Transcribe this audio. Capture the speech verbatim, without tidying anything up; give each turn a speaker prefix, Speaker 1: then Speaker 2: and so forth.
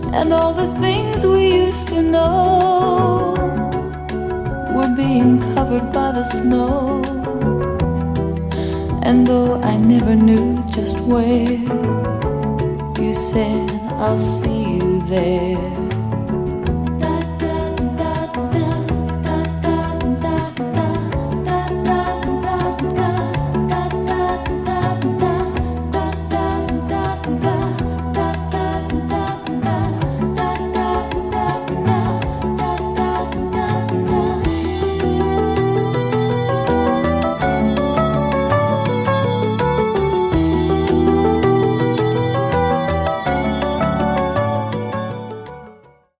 Speaker 1: and all the things we used to know were being covered by the snow. And though I never knew just where, you said I'll see you there.